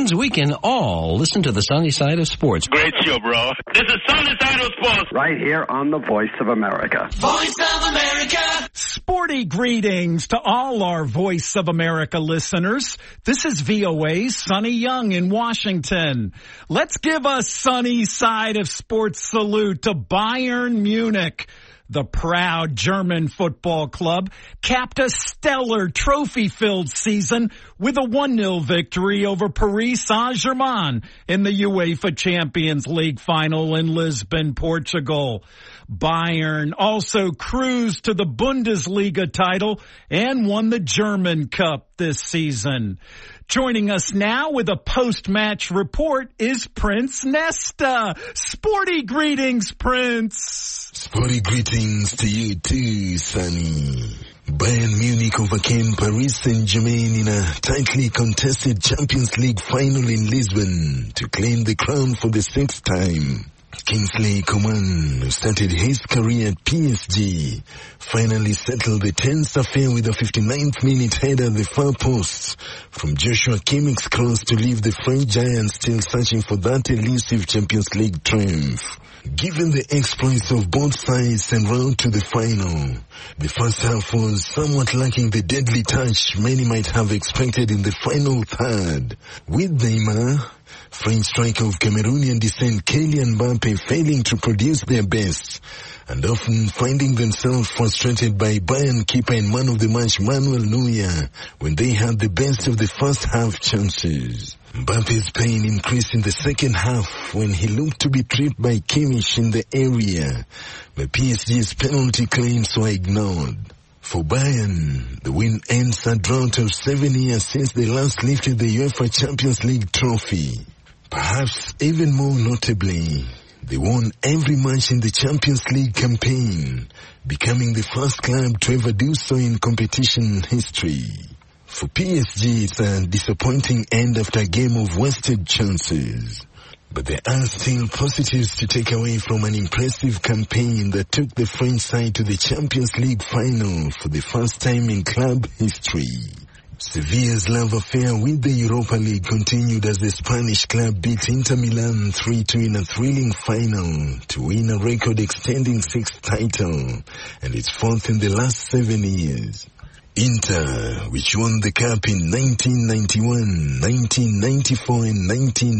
means we can all listen to the sunny side of sports. Great show, bro. This is Sunny Side of Sports. Right here on the Voice of America. Voice of America. Sporty greetings to all our Voice of America listeners. This is VOA's Sonny Young in Washington. Let's give a sunny side of sports salute to Bayern Munich. The proud German football club capped a stellar trophy-filled season with a 1-0 victory over Paris Saint-Germain in the UEFA Champions League final in Lisbon, Portugal. Bayern also cruised to the Bundesliga title and won the German Cup this season. Joining us now with a post-match report is Prince Nesta. Sporty greetings, Prince. Sporty greetings to you too, Sonny. Bayern Munich overcame Paris Saint-Germain in a tightly contested Champions League final in Lisbon to claim the crown for the 6th time. Kingsley Coman, who started his career at PSG, finally settled the tense affair with a 59th minute header at the far post from Joshua Kimmich's cross to leave the French giants still searching for that elusive Champions League triumph. Given the exploits of both sides en route to the final, the first half was somewhat lacking the deadly touch many might have expected in the final third, with Neymar, French striker of Cameroonian descent Kylian Mbappe failing to produce their best, and often finding themselves frustrated by Bayern keeper and man of the match Manuel Neuer when they had the best of the first half chances. Mbappe's pain increased in the second half when he looked to be tripped by Kimmich in the area, but PSG's penalty claims were ignored. For Bayern, the win ends a drought of 7 years since they last lifted the UEFA Champions League trophy. Perhaps even more notably, they won every match in the Champions League campaign, becoming the first club to ever do so in competition history. For PSG, it's a disappointing end after a game of wasted chances. But there are still positives to take away from an impressive campaign that took the French side to the Champions League final for the first time in club history. Sevilla's love affair with the Europa League continued as the Spanish club beat Inter Milan 3-2 in a thrilling final to win a record-extending 6th title and its 4th in the last 7 years. Inter, which won the cup in 1991, 1994 and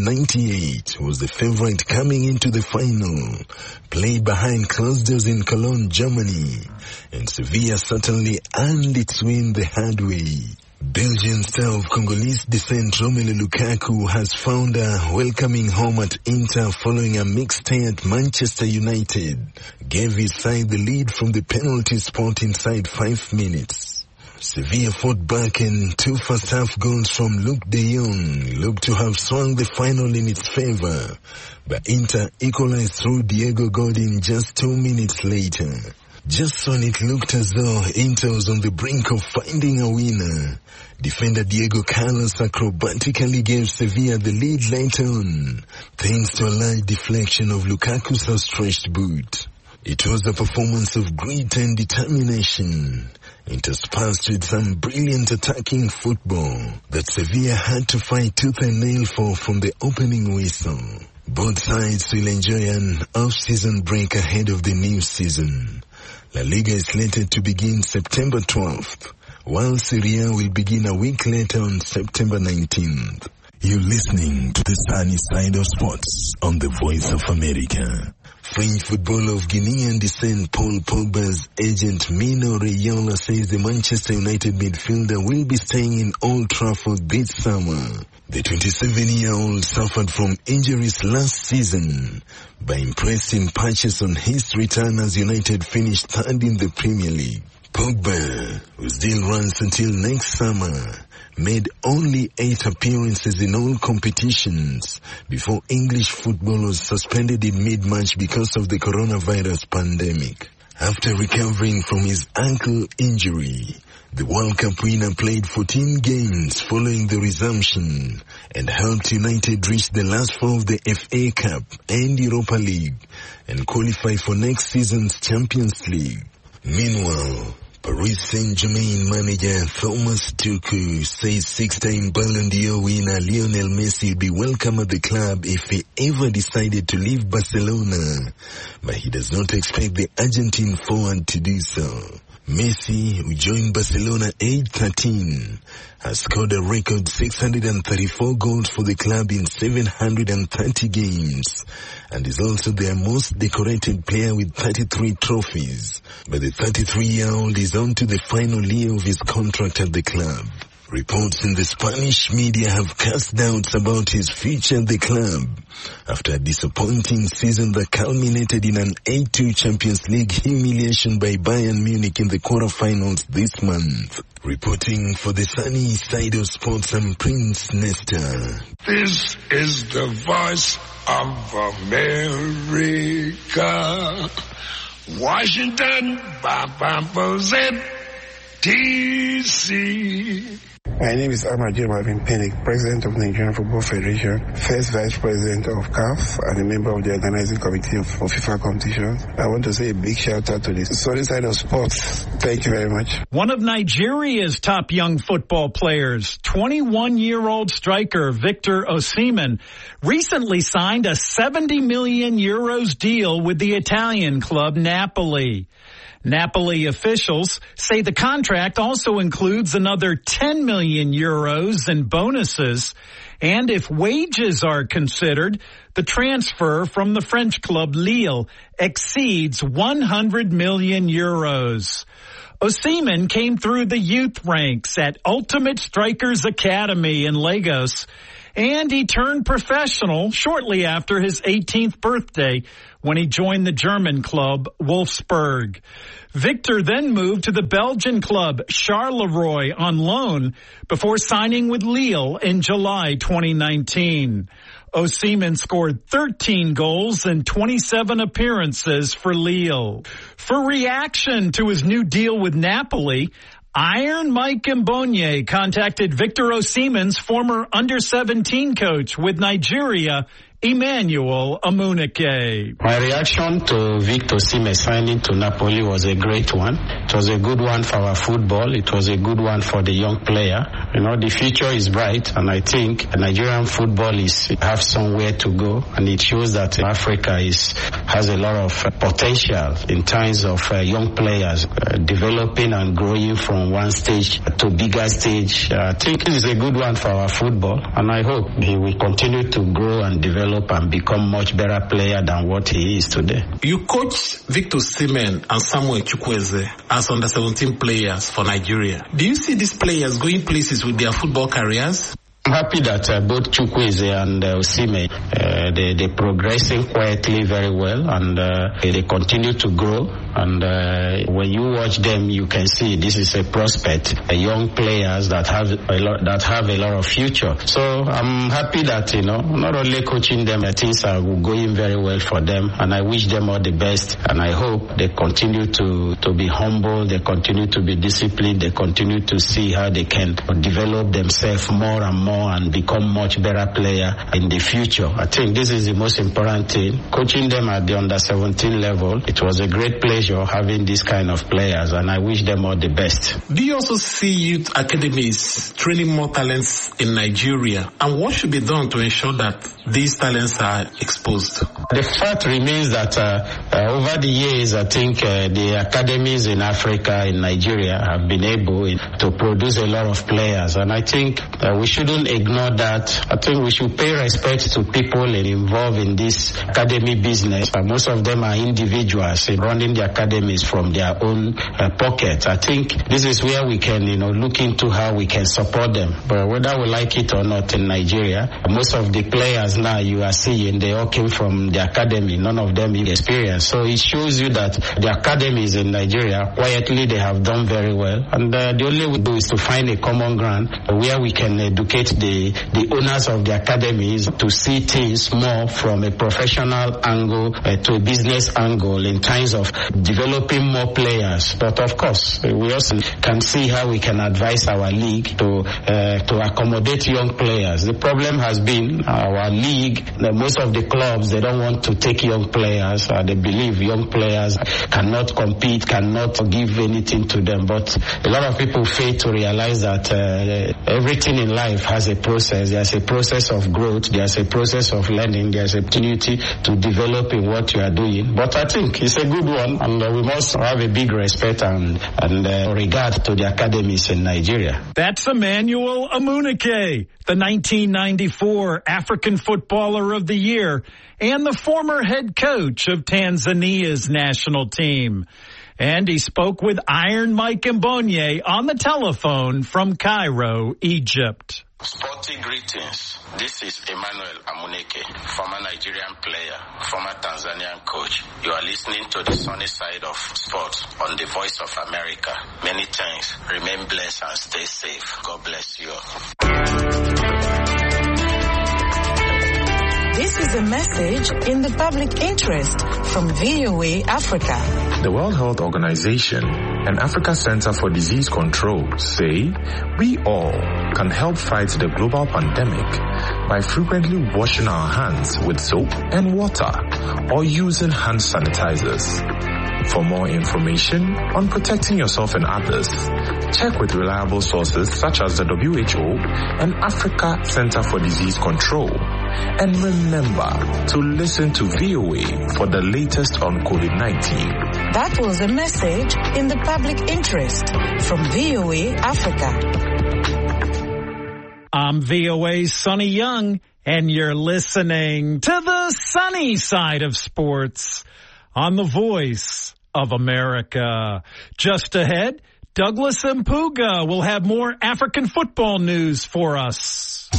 1998, was the favorite coming into the final, played behind closed doors in Cologne, Germany, and Sevilla certainly earned its win the hard way. Belgian star of Congolese descent Romelu Lukaku has found a welcoming home at Inter following a mixed stay at Manchester United, gave his side the lead from the penalty spot inside 5 minutes. Sevilla fought back and 2 first-half goals from Luke de Jong looked to have swung the final in its favor, but Inter equalized through Diego Godin just 2 minutes later. Just when it looked as though Inter was on the brink of finding a winner, defender Diego Carlos acrobatically gave Sevilla the lead later on, thanks to a large deflection of Lukaku's outstretched boot. It was a performance of grit and determination, interspersed with some brilliant attacking football that Sevilla had to fight tooth and nail for from the opening whistle. Both sides will enjoy an off-season break ahead of the new season. La Liga is slated to begin September 12th, while Serie A will begin a week later on September 19th. You're listening to the sunny side of sports on the Voice of America. French footballer of Guinean descent Paul Pogba's agent Mino Raiola says the Manchester United midfielder will be staying in Old Trafford this summer. The 27-year-old suffered from injuries last season, but impressed in patches on his return as United finished 3rd in the Premier League. Pogba, whose deal runs until next summer, made only 8 appearances in all competitions before English football was suspended in mid-March because of the coronavirus pandemic. After recovering from his ankle injury, the World Cup winner played 14 games following the resumption and helped United reach the last 4 of the FA Cup and Europa League and qualify for next season's Champions League. Meanwhile, Paris Saint-Germain manager Thomas Tuchel says 6-time Ballon d'Or winner Lionel Messi would be welcome at the club if he ever decided to leave Barcelona, but he does not expect the Argentine forward to do so. Messi, who joined Barcelona age 13, has scored a record 634 goals for the club in 730 games and is also their most decorated player with 33 trophies. But the 33-year-old is on to the final year of his contract at the club. Reports in the Spanish media have cast doubts about his future at the club after a disappointing season that culminated in an 8-2 Champions League humiliation by Bayern Munich in the quarterfinals this month. Reporting for the Sunny Side of Sports, I'm Prince Nesta. This is the voice of America. Washington, DC. My name is Ahmad Jim Pinnick, President of Nigerian Football Federation, first Vice President of CAF, and a member of the organizing committee of FIFA competitions. I want to say a big shout out to the Sunny Side of Sports. Thank you very much. One of Nigeria's top young football players, 21-year-old striker Victor Osimhen, recently signed a 70 million euros deal with the Italian club Napoli. Napoli officials say the contract also includes another 10 million euros in bonuses, and if wages are considered, the transfer from the French club Lille exceeds 100 million euros. Osimhen came through the youth ranks at Ultimate Strikers Academy in Lagos, and he turned professional shortly after his 18th birthday when he joined the German club Wolfsburg. Victor then moved to the Belgian club Charleroi on loan before signing with Lille in July 2019. Osimhen scored 13 goals in 27 appearances for Lille. For reaction to his new deal with Napoli, Iron Mike Mbonye contacted Victor Osimhen's former under-17 coach with Nigeria, Emmanuel Amunike. My reaction to Victor Osimhen signing to Napoli was a great one. It was a good one for our football. It was a good one for the young player. You know, the future is bright, and I think Nigerian football have somewhere to go, and it shows that Africa has a lot of potential in terms of young players developing and growing from one stage to bigger stage. I think it is a good one for our football, and I hope he will continue to grow and develop and become much better player than what he is today. You coach Victor Osimhen and Samuel Chukwueze as under-17 players for Nigeria. Do you see these players going places with their football careers? I'm happy that both Chukwueze and Osimhen, they're progressing quietly very well, and they continue to grow. And when you watch them, you can see this is a prospect, young players that have a lot of future. So I'm happy that, not only coaching them, things are going very well for them, and I wish them all the best. And I hope they continue to be humble, they continue to be disciplined, they continue to see how they can develop themselves more and more and become much better player in the future. I think this is the most important thing. Coaching them at the under-17 level, it was a great pleasure having this kind of players, and I wish them all the best. Do you also see youth academies training more talents in Nigeria? And what should be done to ensure that these talents are exposed? The fact remains that over the years, I think the academies in Africa, in Nigeria, have been able to produce a lot of players, and I think we shouldn't ignore that. I think we should pay respect to people involved in this academy business. Most of them are individuals running the academies from their own pocket. I think this is where we can, look into how we can support them. But whether we like it or not in Nigeria, most of the players now you are seeing, they all came from the academy. None of them have experience. So it shows you that the academies in Nigeria, quietly, they have done very well. And the only way we do is to find a common ground where we can educate the owners of the academies to see things more from a professional angle to a business angle in terms of developing more players. But of course, we also can see how we can advise our league to accommodate young players. The problem has been our league, most of the clubs, they don't want want to take young players. They believe young players cannot compete, cannot give anything to them. But a lot of people fail to realize that everything in life has a process. There's a process of growth. There's a process of learning. There's an opportunity to develop in what you are doing. But I think it's a good one, and we must have a big respect and regard to the academies in Nigeria. That's Emmanuel Amunike, the 1994 African Footballer of the Year and the former head coach of Tanzania's national team. And he spoke with Iron Mike Mbonye on the telephone from Cairo, Egypt. Sporting greetings. This is Emmanuel Amunike, former Nigerian player, former Tanzanian coach. You are listening to the sunny side of sports on the Voice of America. Many thanks. Remain blessed and stay safe. God bless you all. This is a message in the public interest from VOA Africa. The World Health Organization and Africa Center for Disease Control say we all can help fight the global pandemic by frequently washing our hands with soap and water or using hand sanitizers. For more information on protecting yourself and others, check with reliable sources such as the WHO and Africa Center for Disease Control. And remember to listen to VOA for the latest on COVID-19. That was a message in the public interest from VOA Africa. I'm VOA's Sonny Young, and you're listening to the sunny side of sports on the Voice of America. Just ahead, Douglas Mpuga will have more African football news for us.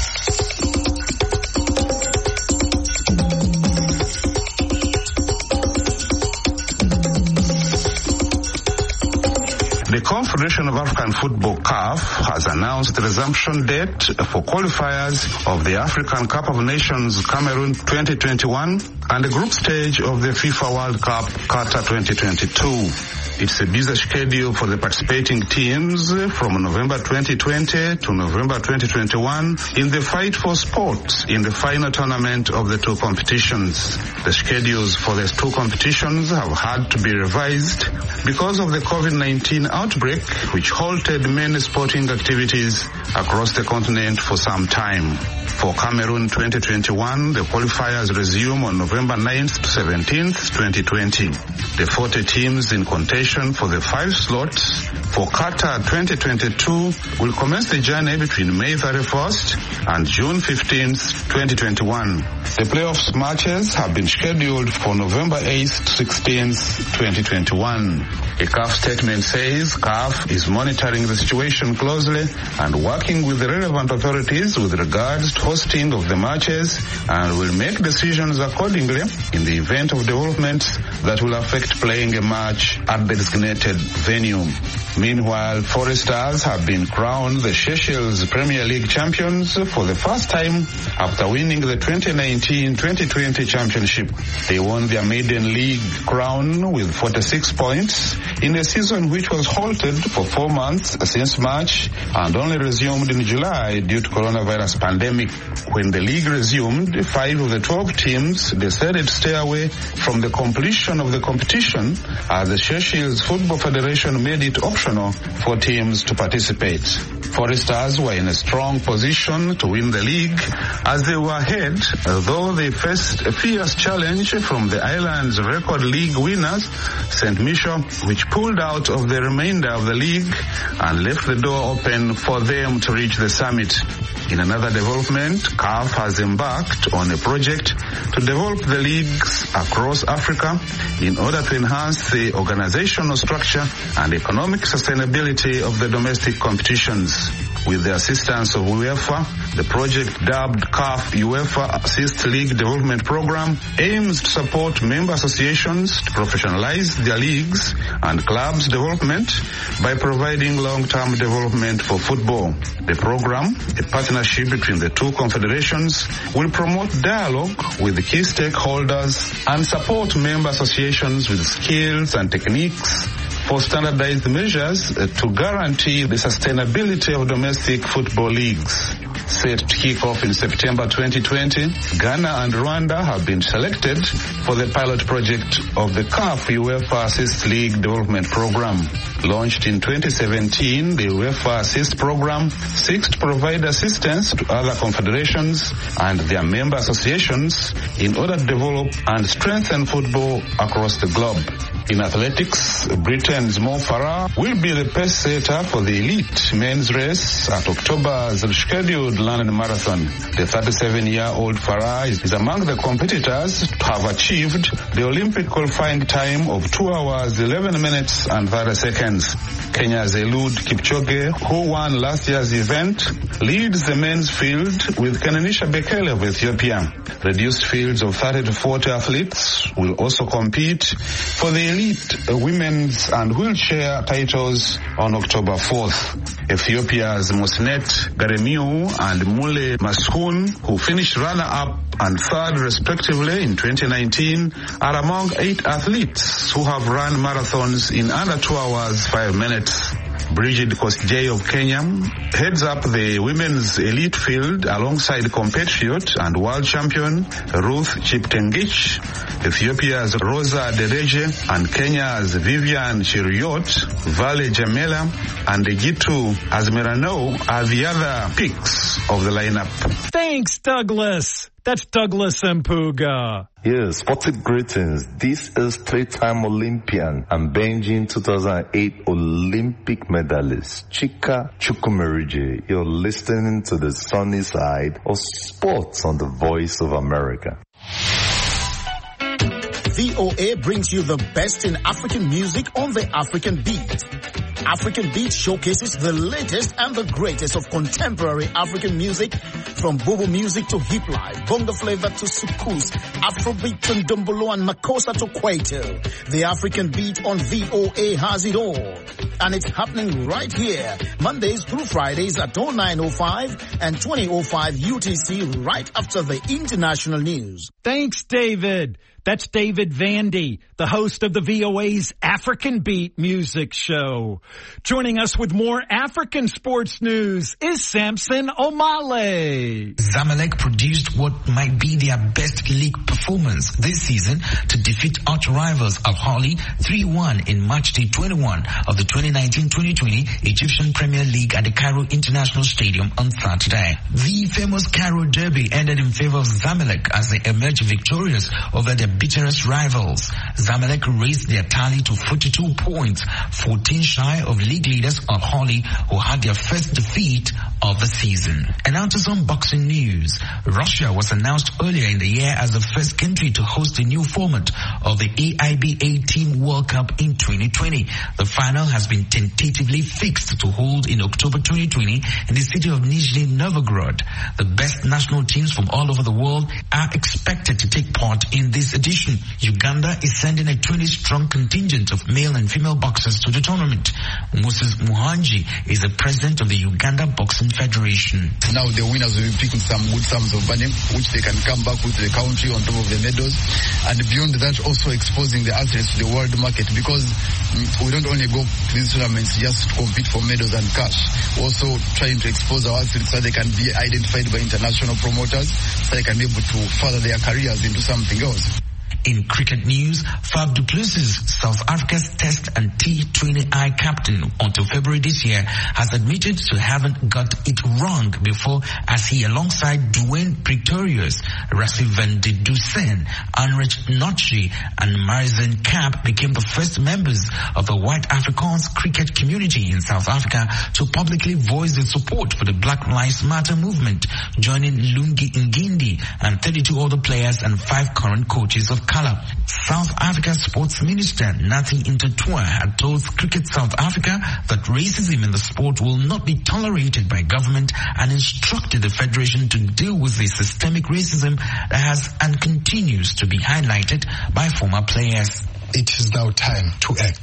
The Confederation of African Football, CAF, has announced the resumption date for qualifiers of the African Cup of Nations Cameroon 2021 and the group stage of the FIFA World Cup Qatar 2022. It's a busy schedule for the participating teams from November 2020 to November 2021 in the fight for spots in the final tournament of the two competitions. The schedules for the two competitions have had to be revised because of the COVID-19 outbreak, which halted many sporting activities across the continent for some time. For Cameroon 2021, the qualifiers resume on November 9th to 17th, 2020. The 40 teams in contention for the 5 slots for Qatar 2022 will commence the journey between May 31st and June 15th, 2021. The playoffs matches have been scheduled for November 8th to 16th, 2021. A CAF statement says CAF is monitoring the situation closely and working with the relevant authorities with regards to hosting of the matches and will make decisions accordingly in the event of developments that will affect playing a match at the designated venue. Meanwhile, Forest Stars have been crowned the Seychelles Premier League champions for the first time after winning the 2019-2020 championship. They won their maiden league crown with 46 points in a season which was halted for 4 months since March and only resumed in July due to coronavirus pandemic. When the league resumed, 5 of the 12 teams decided to stay away from the completion of the competition as the Seychelles Football Federation made it optional for teams to participate. Forest Stars were in a strong position to win the league as they were ahead, although they faced a fierce challenge from the island's record league winners, St. Michael, which pulled out of the remainder of the league and left the door open for them to reach the summit. In another development, CAF has embarked on a project to develop the leagues across Africa in order to enhance the organizational structure and economic sustainability of the domestic competitions. With the assistance of UEFA, the project dubbed CAF UEFA Assist League Development Program aims to support member associations to professionalize their leagues and clubs' development by providing long-term development for football. The program, a partnership between the two confederations, will promote dialogue with the key stakeholders and support member associations with skills and techniques for standardized measures to guarantee the sustainability of domestic football leagues. set to kick off in September 2020. Ghana and Rwanda have been selected for the pilot project of the CAF UEFA Assist League Development Program. Launched in 2017, the UEFA Assist Program seeks to provide assistance to other confederations and their member associations in order to develop and strengthen football across the globe. In athletics, Britain's Mo Farah will be the pace setter for the elite men's race at October's scheduled London Marathon. The 37-year-old Farah is among the competitors to have achieved the Olympic qualifying time of 2 hours, 11 minutes and 30 seconds. Kenya's Eliud Kipchoge, who won last year's event, leads the men's field with Kenanisha Bekele of Ethiopia. Reduced fields of 30 to 40 athletes will also compete for the elite women's and wheelchair titles on October 4th. Ethiopia's Mosnet Garemiu and Mule Maskoun, who finished runner-up and third respectively in 2019, are among 8 athletes who have run marathons in under 2 hours, 5 minutes. Bridget Kosgei of Kenya heads up the women's elite field alongside compatriot and world champion Ruth Cheptengich. Ethiopia's Rosa Dereje and Kenya's Vivian Cheruiyot, Vale Jamela and Gitu Azmirano are the other picks of the lineup. Thanks, Douglas. That's Douglas Mpuga. Yes, sportive greetings. This is 3-time Olympian and Beijing 2008 Olympic medalist Chika Chukwumerije. You're listening to the sunny side of sports on the Voice of America. VOA brings you the best in African music on the African Beat. African Beat showcases the latest and the greatest of contemporary African music, from Bobo music to hip life, bongo flavor to soukous, Afrobeat to Ndombolo and Makossa to Kwaito. The African Beat on VOA has it all. And it's happening right here, Mondays through Fridays at 09:05 and 20:05 UTC, right after the international news. Thanks, David. That's David Vandy, the host of the VOA's African Beat Music Show. Joining us with more African sports news is Samson Omale. Zamalek produced what might be their best league performance this season to defeat arch rivals Al Ahly 3-1 in match day 21 of the 2019-2020 Egyptian Premier League at the Cairo International Stadium on Saturday. The famous Cairo Derby ended in favor of Zamalek as they emerged victorious over their bitterest rivals. Zamalek raised their tally to 42 points, 14 shy of league leaders Al Ahly, who had their first defeat of the season. And now to some boxing news. Russia was announced earlier in the year as the first country to host a new format of the AIB 18 World Cup in 2020. The final has been tentatively fixed to hold in October 2020 in the city of Nizhny Novgorod. The best national teams from all over the world are expected to take part in this edition. Uganda is sending a 20-strong contingent of male and female boxers to the tournament. Moses Muhanji is the president of the Uganda Boxing Federation. Now the winners will be picking some good sums of money, which they can come back with the country on top of the medals. And beyond that, also exposing the athletes to the world market, because we don't only go to these tournaments just to compete for medals and cash. We're also trying to expose our athletes so they can be identified by international promoters, so they can be able to further their careers into something else. In cricket news, Faf du Plessis, South Africa's Test and T20I captain until February this year, has admitted to having got it wrong before, as he, alongside Dwayne Pretorius, Rassi van de Dusen, Anrich Nochi and Marizan Camp, became the first members of the white Afrikaans cricket community in South Africa to publicly voice their support for the Black Lives Matter movement, joining Lungi Ngindi and 32 other players and 5 current coaches of color. South Africa's sports minister Nathi Ntatwa had told Cricket South Africa that racism in the sport will not be tolerated by government, and instructed the federation to deal with the systemic racism that has and continues to be highlighted by former players. It is now time to act.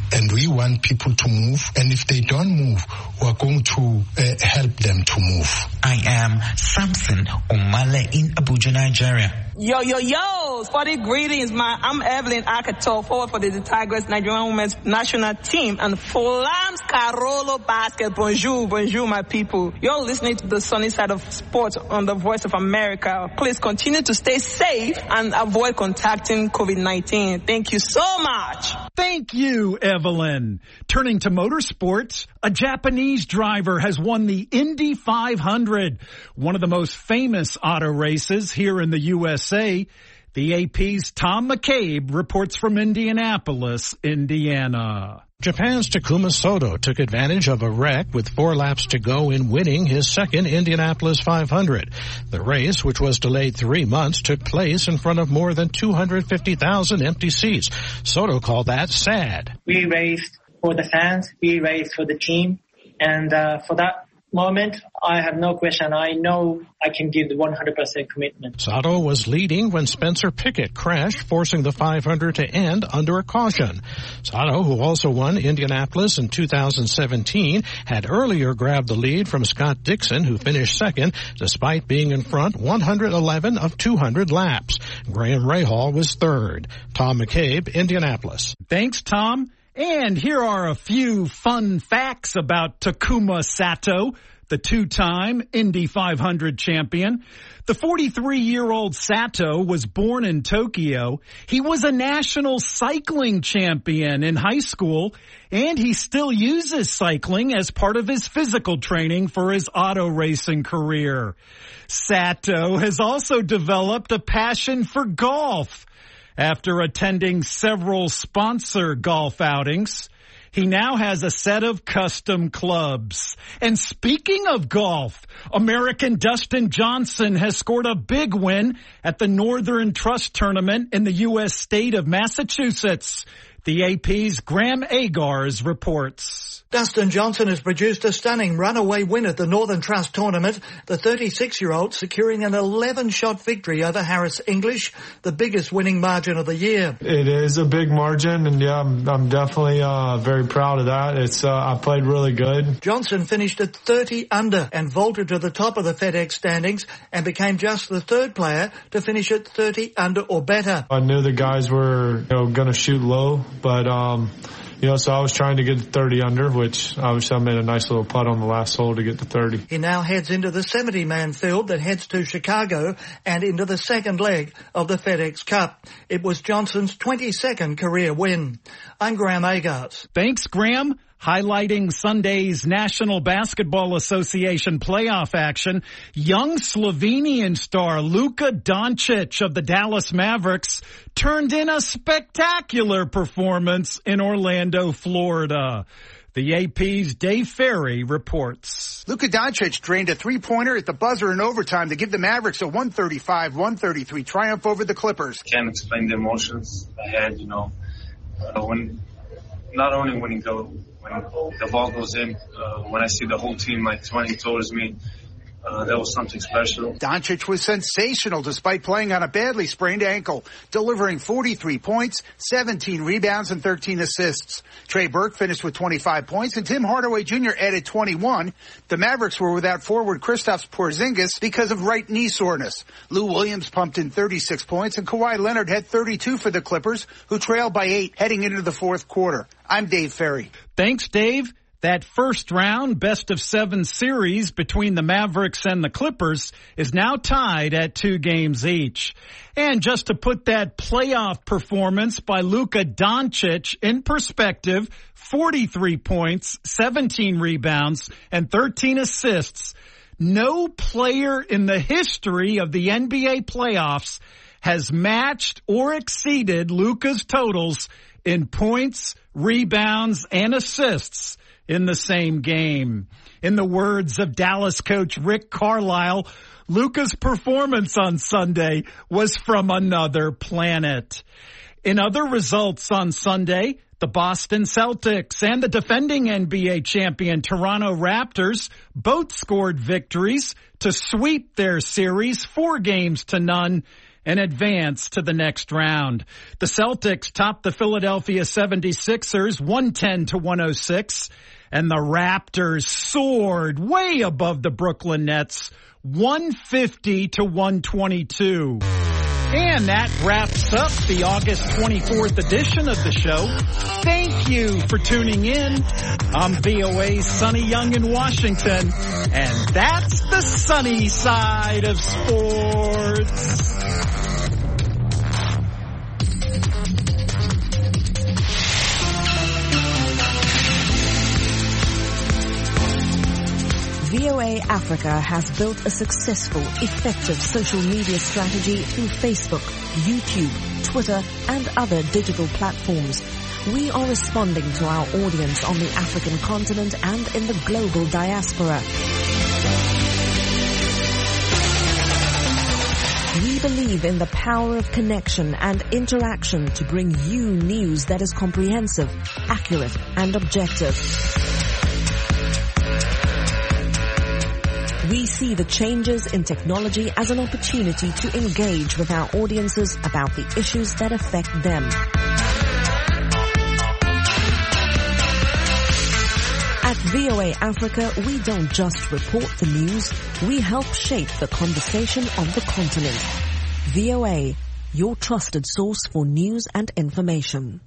and we want people to move. And if they don't move, we're going to help them to move. I am Samson Omale in Abuja, Nigeria. Yo, sporty greetings, man. I'm Evelyn Akato, forward for the Tigers Nigerian Women's National Team and Fulham's Carolo Basket. Bonjour, my people. You're listening to the sunny side of sports on the Voice of America. Please continue to stay safe and avoid contacting COVID-19. Thank you so much. Thank you, Evelyn. Turning to motorsports, a Japanese driver has won the Indy 500, one of the most famous auto races here in the USA. The AP's Tom McCabe reports from Indianapolis, Indiana. Japan's Takuma Sato took advantage of a wreck with 4 laps to go in winning his second Indianapolis 500. The race, which was delayed 3 months, took place in front of more than 250,000 empty seats. Sato called that sad. We raced for the fans, we raced for the team, and for that moment, I have no question. I know I can give the 100% commitment. Sato was leading when Spencer Pickett crashed, forcing the 500 to end under a caution. Sato, who also won Indianapolis in 2017, had earlier grabbed the lead from Scott Dixon, who finished second, despite being in front 111 of 200 laps. Graham Rahal was third. Tom McCabe, Indianapolis. Thanks, Tom. And here are a few fun facts about Takuma Sato, the 2-time Indy 500 champion. The 43-year-old Sato was born in Tokyo. He was a national cycling champion in high school, and he still uses cycling as part of his physical training for his auto racing career. Sato has also developed a passion for golf. After attending several sponsor golf outings, he now has a set of custom clubs. And speaking of golf, American Dustin Johnson has scored a big win at the Northern Trust Tournament in the U.S. state of Massachusetts. The AP's Graham Agars reports. Dustin Johnson has produced a stunning runaway win at the Northern Trust Tournament, the 36-year-old securing an 11-shot victory over Harris English, the biggest winning margin of the year. It is a big margin, and yeah, I'm definitely very proud of that. I played really good. Johnson finished at 30 under and vaulted to the top of the FedEx standings and became just the third player to finish at 30 under or better. I knew the guys were going to shoot low, but so I was trying to get to 30 under, which obviously I made a nice little putt on the last hole to get to 30. He now heads into the 70-man field that heads to Chicago and into the second leg of the FedEx Cup. It was Johnson's 22nd career win. I'm Graham Agars. Thanks, Graham. Highlighting Sunday's National Basketball Association playoff action, young Slovenian star Luka Doncic of the Dallas Mavericks turned in a spectacular performance in Orlando, Florida. The AP's Dave Ferry reports. Luka Doncic drained a three-pointer at the buzzer in overtime to give the Mavericks a 135-133 triumph over the Clippers. Can't explain the emotions I had, when not only when the ball goes in, when I see the whole team like 20 towards me, that was something special. Doncic was sensational despite playing on a badly sprained ankle, delivering 43 points, 17 rebounds, and 13 assists. Trey Burke finished with 25 points, and Tim Hardaway Jr. added 21. The Mavericks were without forward Kristaps Porzingis because of right knee soreness. Lou Williams pumped in 36 points, and Kawhi Leonard had 32 for the Clippers, who trailed by 8 heading into the fourth quarter. I'm Dave Ferry. Thanks, Dave. That first round best-of-7 series between the Mavericks and the Clippers is now tied at 2 games each. And just to put that playoff performance by Luka Doncic in perspective, 43 points, 17 rebounds, and 13 assists. No player in the history of the NBA playoffs has matched or exceeded Luka's totals in points, rebounds, and assists in the same game. In the words of Dallas coach Rick Carlisle, Luka's performance on Sunday was from another planet. In other results on Sunday, the Boston Celtics and the defending NBA champion Toronto Raptors both scored victories to sweep their series 4-0, and advance to the next round. The Celtics topped the Philadelphia 76ers 110-106, and the Raptors soared way above the Brooklyn Nets 150-122. And that wraps up the August 24th edition of the show. Thank you for tuning in. I'm VOA's Sonny Young in Washington, and that's the sunny side of sports. VOA Africa has built a successful, effective social media strategy through Facebook, YouTube, Twitter, and other digital platforms. We are responding to our audience on the African continent and in the global diaspora. We believe in the power of connection and interaction to bring you news that is comprehensive, accurate, and objective. We see the changes in technology as an opportunity to engage with our audiences about the issues that affect them. At VOA Africa, we don't just report the news, we help shape the conversation on the continent. VOA, your trusted source for news and information.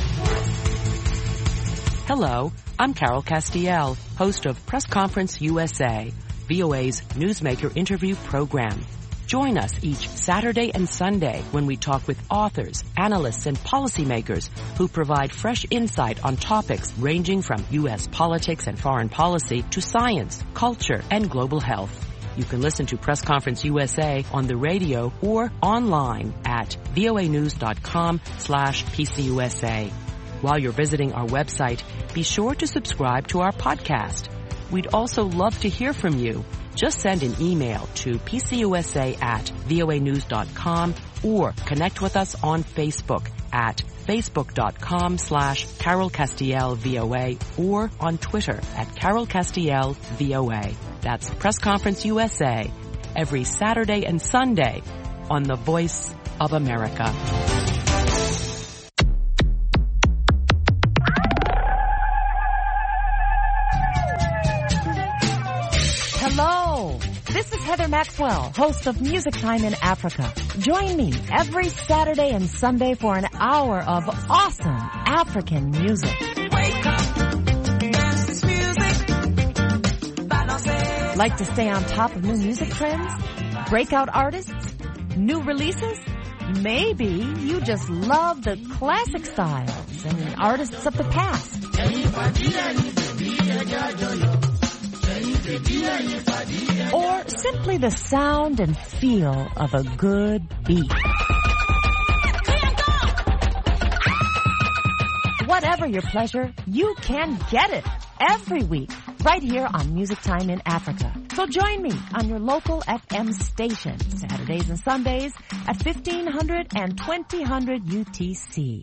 Hello, I'm Carol Castiel, host of Press Conference USA, VOA's Newsmaker interview program. Join us each Saturday and Sunday when we talk with authors, analysts, and policymakers who provide fresh insight on topics ranging from U.S. politics and foreign policy to science, culture, and global health. You can listen to Press Conference USA on the radio or online at voanews.com/PCUSA. While you're visiting our website, be sure to subscribe to our podcast. We'd also love to hear from you. Just send an email to pcusa@voanews.com or connect with us on Facebook at facebook.com/CarolCastielVOA or on Twitter at CarolCastielVOA. That's Press Conference USA every Saturday and Sunday on the Voice of America. Hello, this is Heather Maxwell, host of Music Time in Africa. Join me every Saturday and Sunday for an hour of awesome African music. Like to stay on top of new music trends? Breakout artists? New releases? Maybe you just love the classic styles and artists of the past. Or simply the sound and feel of a good beat. Whatever your pleasure, you can get it every week right here on Music Time in Africa. So join me on your local FM station Saturdays and Sundays at 1500 and 2000 UTC.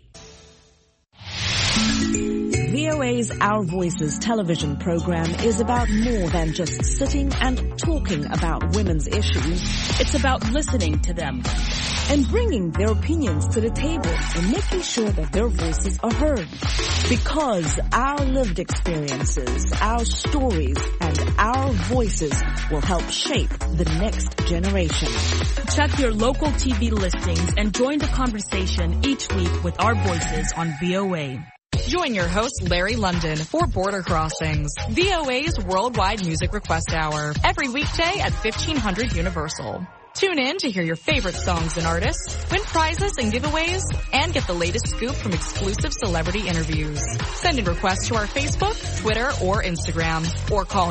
VOA's Our Voices television program is about more than just sitting and talking about women's issues. It's about listening to them and bringing their opinions to the table and making sure that their voices are heard. Because our lived experiences, our stories, and our voices will help shape the next generation. Check your local TV listings and join the conversation each week with Our Voices on VOA. Join your host, Larry London, for Border Crossings, VOA's Worldwide Music Request Hour, every weekday at 1500 Universal. Tune in to hear your favorite songs and artists, win prizes and giveaways, and get the latest scoop from exclusive celebrity interviews. Send in requests to our Facebook, Twitter, or Instagram, or call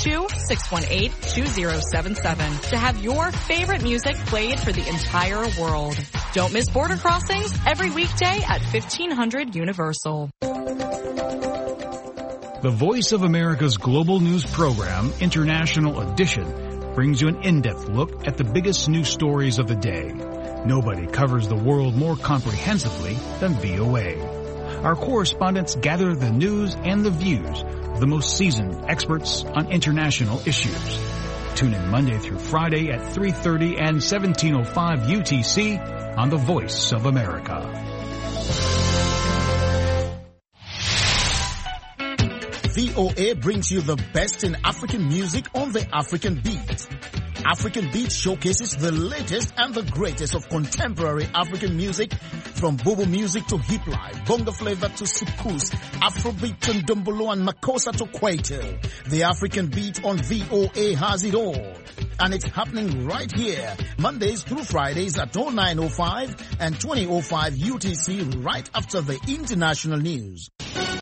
202-618-2077 to have your favorite music played for the entire world. Don't miss Border Crossings every weekday at 1500 Universal. The Voice of America's global news program, International Edition, brings you an in-depth look at the biggest news stories of the day. Nobody covers the world more comprehensively than VOA. Our correspondents gather the news and the views of the most seasoned experts on international issues. Tune in Monday through Friday at 3:30 and 17:05 UTC on the Voice of America. VOA brings you the best in African music on the African Beat. African Beat showcases the latest and the greatest of contemporary African music, from Bobo music to hip life, bongo flavor to soukous, Afrobeat to Ndombolo and Makossa to Kwaito. The African Beat on VOA has it all. And it's happening right here, Mondays through Fridays at 09:05 and 20:05 UTC, right after the international news.